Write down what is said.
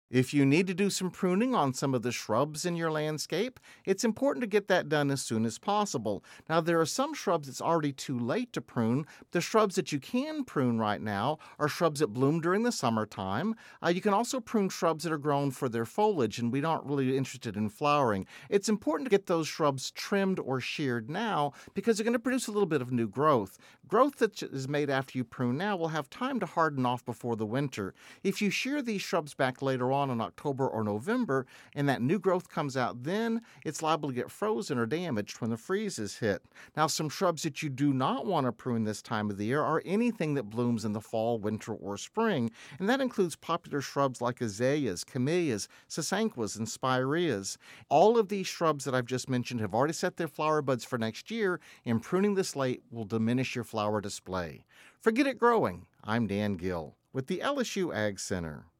If you need to do some pruning on some of the shrubs in your landscape, it's important to get that done as soon as possible. Now, there are some shrubs it's already too late to prune. The shrubs that you can prune right now are shrubs that bloom during the summertime. You can also prune shrubs that are grown for their foliage, and we aren't really interested in flowering. It's important to get those shrubs trimmed or sheared now because they're going to produce a little bit of new growth. Growth that is made after you prune now will have time to harden off before the winter. If you shear these shrubs back later on in October or November, and that new growth comes out then, it's liable to get frozen or damaged when the freezes hit. Now, some shrubs that you do not want to prune this time of the year are anything that blooms in the fall, winter, or spring, and that includes popular shrubs like azaleas, camellias, sasanquas, and spireas. All of these shrubs that I've just mentioned have already set their flower buds for next year, and pruning this late will diminish your flower display. Forget it growing. I'm Dan Gill with the LSU Ag Center.